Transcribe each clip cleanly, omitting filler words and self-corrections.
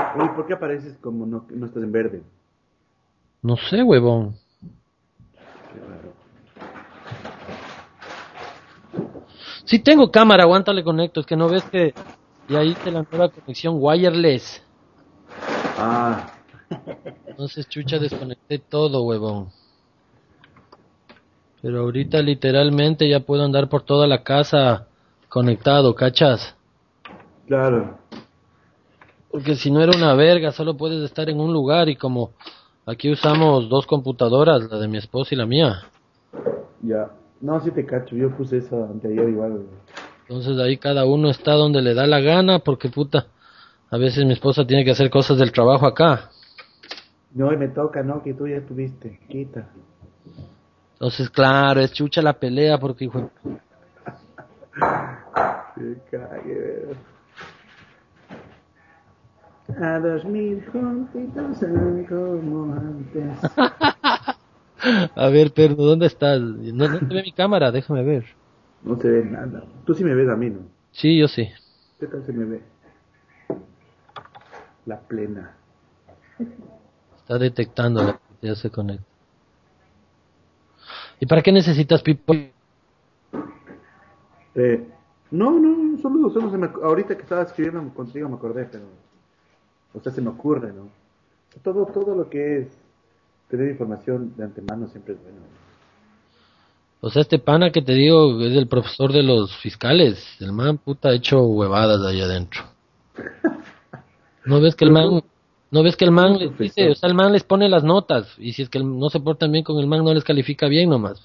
Oye, ¿por qué apareces como no estás en verde? No sé, huevón. Qué raro. Sí tengo cámara, aguanta, le conecto. Es que no ves que ya hice la nueva conexión wireless. Ah, Entonces, chucha, desconecté todo, huevón. Pero ahorita literalmente ya puedo andar por toda la casa conectado, ¿cachas? claro. Porque si no era una verga, solo puedes estar en un lugar y como aquí usamos dos computadoras, la de mi esposa y la mía. Ya. No, sí te cacho. Yo puse eso anteayer igual, güey. Entonces ahí cada uno está donde le da la gana porque puta, a veces mi esposa tiene que hacer cosas del trabajo acá. No, y me toca, ¿no? Que tú ya tuviste. Quita. Entonces, claro, es chucha la pelea porque hijo de Qué cague, güey. A 2000 juntitos como antes. A ver, perro, ¿dónde estás? No, no se ve mi cámara, déjame ver. No se ve nada. Tú sí me ves a mí, ¿no? Sí, yo sí. ¿Qué tal se me ve? La plena. Está detectando la que ya se conecta. ¿Y para qué necesitas people? Eh, no, solo ahorita que estaba escribiendo contigo me acordé, pero, o sea, se me ocurre, ¿no? Todo lo que es tener información de antemano siempre es bueno. O sea, este pana que te digo es el profesor de los fiscales. El man puta ha hecho huevadas ahí adentro. ¿No ves que el Pero man, no ves que el man ¿cómo les dice, o profesor? sea, el man les pone las notas y si es que no se portan bien con el man no les califica bien nomás.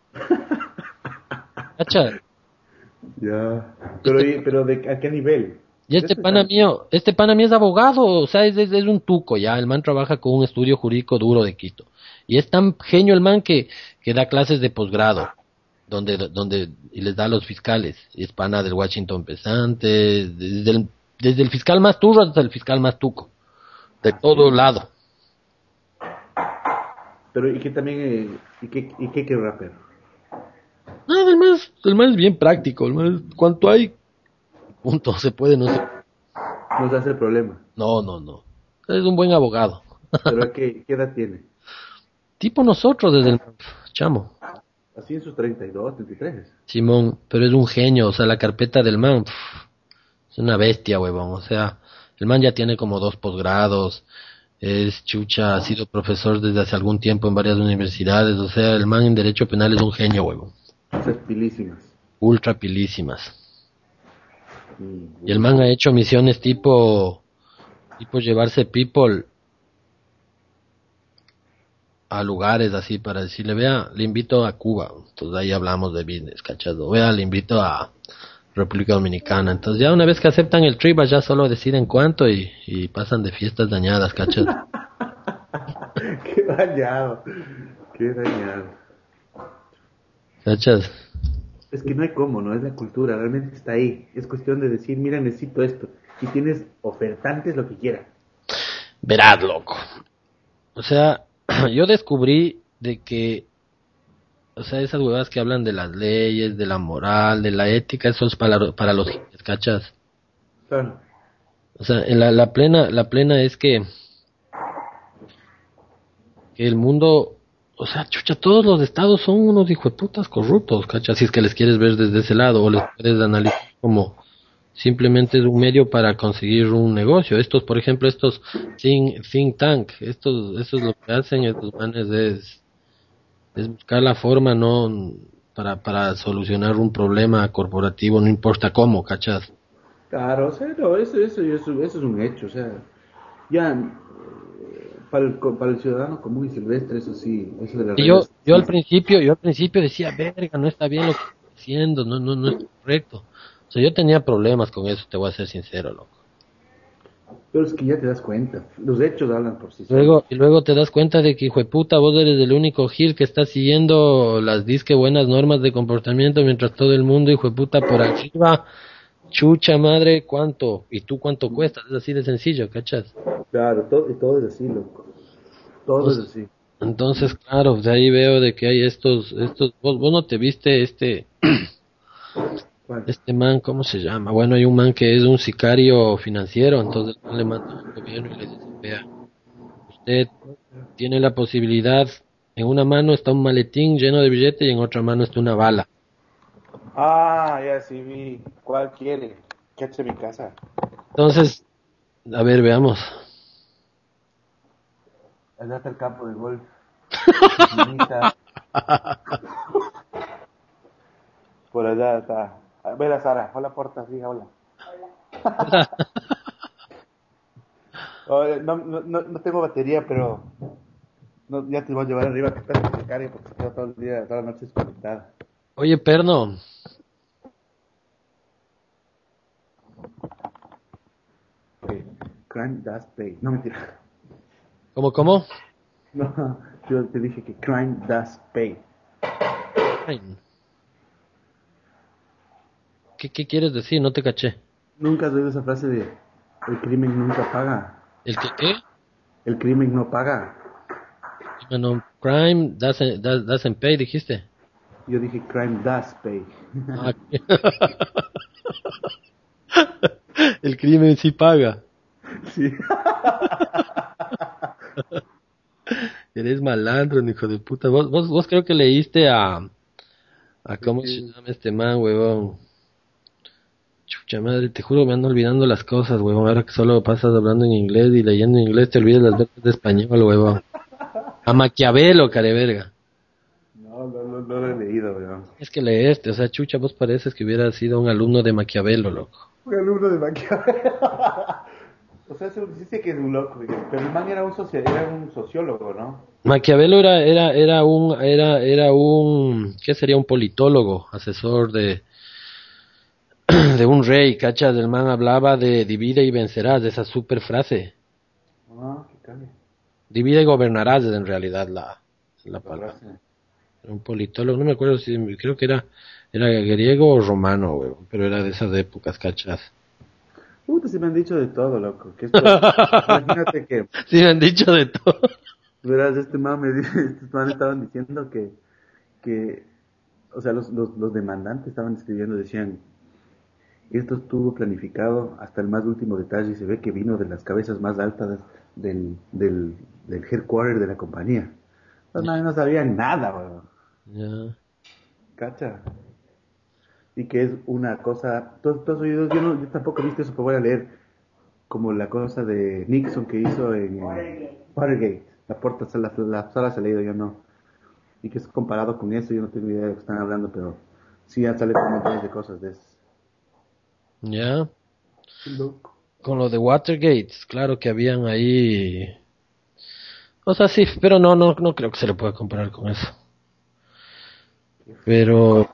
¿Cacha? Ya. Este, Pero ¿a qué nivel? y De eso estamos. este pana mío es abogado, o sea, es un tuco ya. El man trabaja con un estudio jurídico duro de Quito. Y es tan genio el man que da clases de posgrado. Y les da a los fiscales. Y es pana del Washington Pesante, desde el fiscal más turro hasta el fiscal más tuco, de Ah, todo sí. lado. Pero y que también, y qué rapero. No, el man es bien práctico, ¿cuánto hay? Punto, se puede, no se. Nos hace el problema. No. Es un buen abogado. Pero ¿qué edad tiene? Tipo nosotros desde el chamo, Así en sus 32, 33. Simón, pero es un genio, o sea, la carpeta del man, es una bestia, huevón, o sea, el man ya tiene como dos posgrados, es chucha, ha sido profesor desde hace algún tiempo en varias universidades, o sea, el man en derecho penal es un genio, huevón, O sea, pilísimas. ultra pilísimas. Y el man ha Buenísimo. hecho misiones tipo llevarse people a lugares así para decirle, vea, le invito a Cuba, entonces ahí hablamos de business, ¿cachado? Vea, le invito a República Dominicana, entonces ya una vez que aceptan el trip, ya solo deciden cuánto y pasan de fiestas dañadas, ¿cachado? Qué dañado. Qué dañado. ¿Cachas? Es que no hay cómo, ¿no? Es la cultura, realmente está ahí. Es cuestión de decir, mira, necesito esto. Y tienes ofertantes lo que quieran. Verás, loco. O sea, yo descubrí de que, o sea, esas huevas que hablan de las leyes, de la moral, de la ética, eso es para los giles, ¿cachas? Claro. O sea, en la plena es que el mundo, o sea, chucha, todos los estados son unos hijueputas corruptos, ¿cachas? Si es que les quieres ver desde ese lado, o les puedes analizar como simplemente es un medio para conseguir un negocio. Estos, por ejemplo, estos think tank, estos lo que hacen estos manes es buscar la forma, ¿no? Para solucionar un problema corporativo, no importa cómo, ¿cachas? Claro, o sea, no, eso es un hecho. O sea, ya para el ciudadano común y silvestre, eso sí, eso de las Y yo, redes yo sí. al principio, yo al principio decía, verga, no está bien lo que estoy haciendo, no es correcto. O sea, yo tenía problemas con eso, te voy a ser sincero, loco. Pero es que ya te das cuenta. Los hechos hablan por sí solos. Y luego te das cuenta de que, hijo de puta, vos eres el único Gil que está siguiendo las disque buenas normas de comportamiento mientras todo el mundo, hijo de puta, por arriba, chucha madre, ¿cuánto? ¿Y tú cuánto cuestas? Es así de sencillo, ¿cachas? Claro, todo es así, loco. Todo es Entonces, así. entonces, claro, de ahí veo de que hay vos no te viste ¿Cuál? Este man, ¿cómo se llama? Bueno, hay un man que es un sicario financiero, entonces el man le manda al gobierno y le dice, vea, usted tiene la posibilidad, en una mano está un maletín lleno de billetes y en otra mano está una bala. Ah, ya sí vi. ¿Cuál quiere? ¿Qué hace mi casa? Entonces, a ver, veamos. Allá está el campo de golf. Piscinita. Por allá está. Ve la Sara. Hola, Porta. Sí, hola. Oye, no tengo batería, pero ya te voy a llevar arriba que espera que se cargue porque quedo todo el día, toda la noche desconectada. Oye, perno, Okay. Crime does pay. No, mentira. ¿cómo? No, yo te dije que crime does pay. Ay, ¿qué quieres decir? No te caché. ¿Nunca has oído esa frase de el crimen nunca paga? ¿El qué? El crimen no paga. Bueno, crime doesn't pay, dijiste. Yo dije crime does pay. Ah, el crimen sí paga. Sí. Eres malandro, hijo de puta. Vos creo que leíste a ¿cómo se llama este man, huevón? Chucha madre, te juro me ando olvidando las cosas, huevón. Ahora que solo pasas hablando en inglés y leyendo en inglés, te olvidas las letras de español, huevón. A Maquiavelo, careverga. No lo he leído, weón. Es que leerte, o sea, chucha, vos pareces que hubieras sido un alumno de Maquiavelo, loco. Un alumno de Maquiavelo. O sea, se dice que es un loco, pero el man era era un sociólogo, ¿no? Maquiavelo era un, ¿qué sería? Un politólogo, asesor de un rey, ¿cachas? El man hablaba de divide y vencerás, de esa super frase. Ah, qué cague. Divide y gobernarás es en realidad la La palabra. frase. Un politólogo, no me acuerdo si, creo que era griego o romano, güey, pero era de esas épocas, ¿cachas? Puta, se me han dicho de todo, loco. Que esto, imagínate que, Sí, me han dicho de todo. verás, este man me dice, estos man estaban diciendo que, o sea, los demandantes estaban escribiendo, decían, esto estuvo planificado hasta el más último detalle y se ve que vino de las cabezas más altas del headquarter de la compañía. Los manes no sabían nada, weón. Ya. Cacha. Y que es una cosa, todos oídos, yo tampoco he visto eso, pero voy a leer como la cosa de Nixon que hizo en Watergate. La sala se ha leído, yo no. Y que es comparado con eso, yo no tengo idea de lo que están hablando, pero sí ya sale con montones de cosas de eso. Ya. Qué loco. Con lo de Watergate, claro que habían ahí. O sea, sí, pero no creo que se le pueda comparar con eso. Pero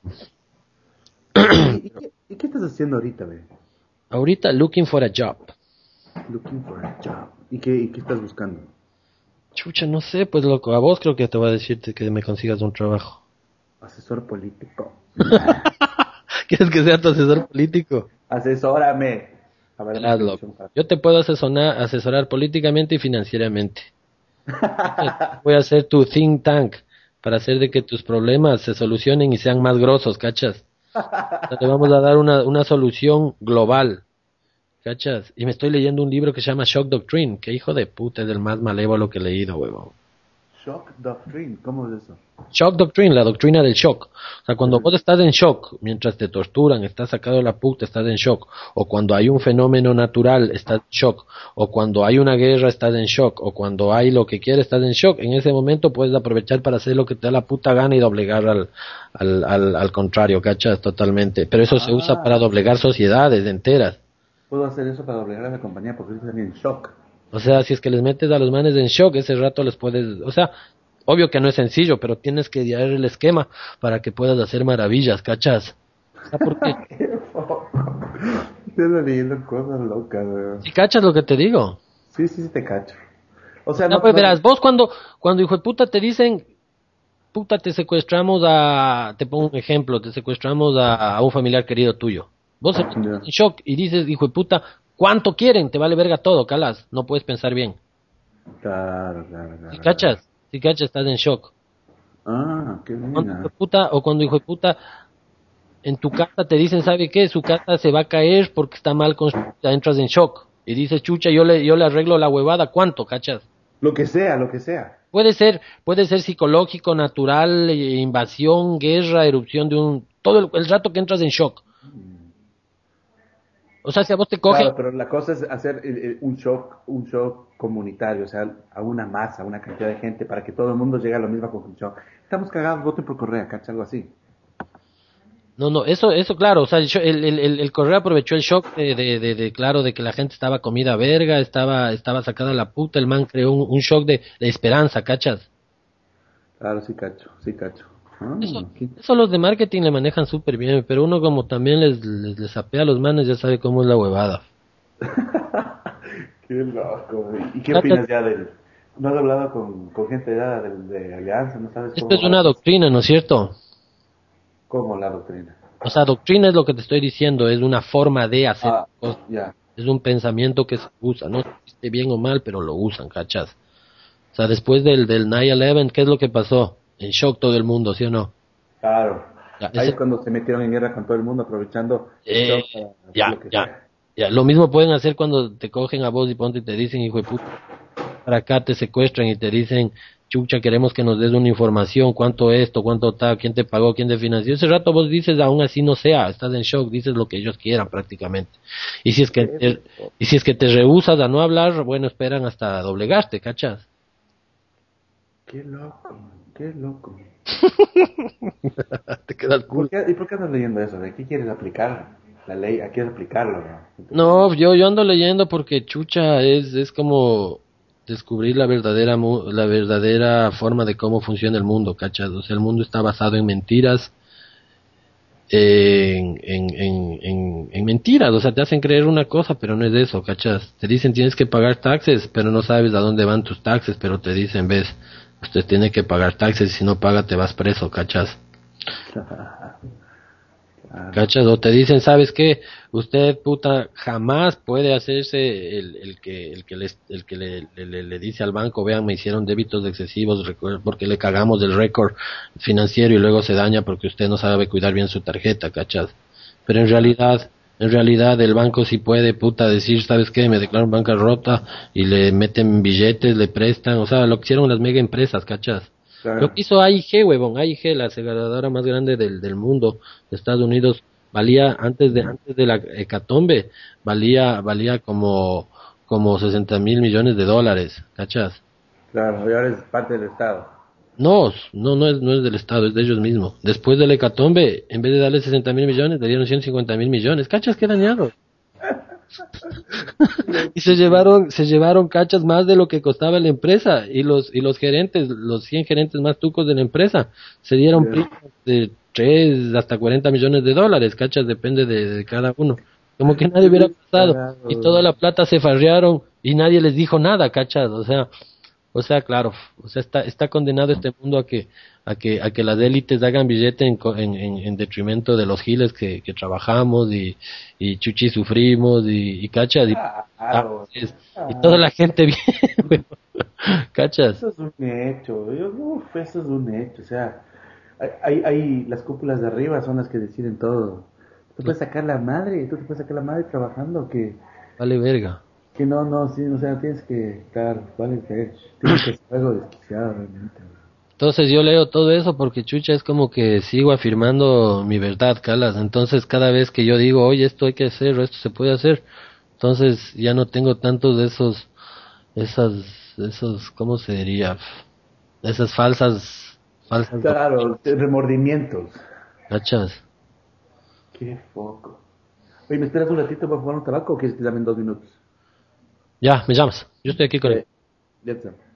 ¿Y qué estás haciendo ahorita, ve? ahorita looking for a job. Looking for a job. ¿Y qué estás buscando? Chucha, no sé, pues loco, a vos creo que te voy a decirte que me consigas un trabajo. Asesor político. ¿Quieres que sea tu asesor político? Asesórame. A ver, Verás, loco. Yo te puedo asesorar políticamente y financieramente. Voy a ser tu think tank para hacer de que tus problemas se solucionen y sean más grosos, ¿cachas? O sea, te vamos a dar una solución global, ¿cachas? Y me estoy leyendo un libro que se llama Shock Doctrine, que hijo de puta es el más malévolo que he leído, huevón. Shock Doctrine, ¿cómo es eso? Shock Doctrine, la doctrina del shock. O sea, cuando vos estás en shock, mientras te torturan, estás sacado de la puta, estás en shock. O cuando hay un fenómeno natural, estás en shock. O cuando hay una guerra, estás en shock. O cuando hay lo que quieres, estás en shock. En ese momento puedes aprovechar para hacer lo que te da la puta gana y doblegar al contrario, ¿cachas? Totalmente. Pero eso se usa para doblegar sociedades enteras. Puedo hacer eso para doblegar a la compañía porque están en shock. O sea, si es que les metes a los manes en shock, ese rato les puedes, o sea, obvio que no es sencillo, pero tienes que idear el esquema para que puedas hacer maravillas, ¿cachas? O sea, porque, Qué foco. Estoy leyendo cosas locas, weón. si cachas lo que te digo. Sí, te cacho. O sea, No, pues verás, vos cuando hijo de puta te dicen, puta, te secuestramos te pongo un ejemplo, te secuestramos a un familiar querido tuyo. Vos estás Ya. en shock y dices, hijo de puta, ¿cuánto quieren? Te vale verga todo, calas, no puedes pensar bien. Claro. Si cachas, estás en shock. Ah, qué Cuando hijo de buena. puta, o cuando hijo de puta en tu casa te dicen, ¿sabe qué? Su casa se va a caer porque está mal construida, entras en shock. Y dices, chucha, yo le arreglo la huevada, ¿cuánto, cachas? Lo que sea, lo que sea. Puede ser psicológico, natural, invasión, guerra, erupción de todo el rato que entras en shock. O sea, si a vos te coge, Claro, pero la cosa es hacer un shock comunitario, o sea, a una masa, a una cantidad de gente, para que todo el mundo llegue a la misma conclusión. Estamos cagados, voten por Correa, ¿cacha? Algo así. no, eso claro, o sea, el correo aprovechó el shock claro, de que la gente estaba comida verga, estaba sacada la puta, el man creó un shock de esperanza, ¿cachas? Claro, sí cacho, sí cacho. Eso, Qué, eso los de marketing le manejan súper bien, pero uno como también les sapea a los manes ya sabe cómo es la huevada. qué loco, güey. ¿Y qué Cachas, opinas ya del... ¿No has hablado con gente ya de Alianza? ¿No sabes esto cómo es va? una doctrina, ¿no es cierto? ¿Cómo la doctrina? O sea, doctrina es lo que te estoy diciendo, es una forma de hacer Ah, cosas, ya. es un pensamiento que se usa, no sé si esté bien o mal, pero lo usan, ¿cachas? O sea, después del 9/11, ¿qué es lo que pasó? En shock todo el mundo, ¿sí o no? Claro. Ya, Ahí es cuando se metieron en guerra con todo el mundo, aprovechando el eh, shock para hacer ya, lo que ya, sea. ya. Lo mismo pueden hacer cuando te cogen a vos y ponte y te dicen, hijo de puta, para acá te secuestran y te dicen, chucha, queremos que nos des una información, cuánto esto, cuánto tal, quién te pagó, quién te financió. Ese rato vos dices, aún así no sea, estás en shock, dices lo que ellos quieran prácticamente. Y si es que te, Eso. y si es que te rehusas a no hablar, bueno, esperan hasta doblegarte, ¿cachas? Qué loco, qué loco. Te quedas cool. ¿Y por qué andas leyendo eso? ¿De qué quieres aplicar la ley? ¿A quieres aplicarlo, no? No, yo ando leyendo porque chucha es como descubrir la verdadera forma de cómo funciona el mundo, ¿cachas? O sea, el mundo está basado en mentiras, en mentiras, o sea, te hacen creer una cosa, pero no es eso, ¿cachas? Te dicen tienes que pagar taxes, pero no sabes a dónde van tus taxes, pero te dicen, ves, usted tiene que pagar taxes y si no paga te vas preso, ¿cachas? Claro. ¿Cachas? O te dicen, ¿sabes qué? Usted, puta, jamás puede hacerse el que le dice al banco, vean, me hicieron débitos excesivos porque le cagamos el récord financiero y luego se daña porque usted no sabe cuidar bien su tarjeta, ¿cachas? Pero en realidad el banco sí puede, puta, decir, ¿sabes qué? Me declaran bancarrota y le meten billetes, le prestan, o sea, lo que hicieron las mega empresas, ¿cachas? Lo Claro. que hizo AIG, huevón, AIG, la aseguradora más grande del mundo de Estados Unidos, valía antes de la hecatombe, valía como 60.000 millones de dólares, ¿cachas? Claro, y ahora es parte del Estado. No es del Estado, es de ellos mismos. Después de la hecatombe, en vez de darle 60.000 millones, le dieron 150.000 millones, ¿cachas? Que dañado. Y se llevaron cachas más de lo que costaba la empresa y los gerentes, los 100 gerentes más tucos de la empresa, se dieron Ya. primas de 3 hasta 40 millones de dólares, cachas, depende de cada uno. Como que nadie Qué hubiera pasado y toda descarado. la plata se farrearon y nadie les dijo nada, cachas, o sea, claro, o sea, está condenado este mundo a que las élites hagan billete en detrimento de los giles que trabajamos y chuchi sufrimos y cachas Claro. y toda Ah, la gente bien, cachas. eso es un hecho. Eso es un hecho. O sea, las cúpulas de arriba son las que deciden todo. Tú te puedes sacar la madre trabajando Vale verga. que no, no, sí, o sea, tienes que estar, vale, tienes que ser algo desquiciado realmente. Entonces yo leo todo eso porque chucha es como que sigo afirmando mi verdad, calas. Entonces cada vez que yo digo, oye, esto hay que hacer o esto se puede hacer, entonces ya no tengo tantos de esos, ¿cómo se diría? Esas falsas Claro, doctrinas, remordimientos. ¿cachas? Qué foco. Oye, ¿me esperas un ratito para fumar un tabaco o quieres que llamen 2 minutos? Ya, me llamas. Yo estoy aquí con él. Ya está.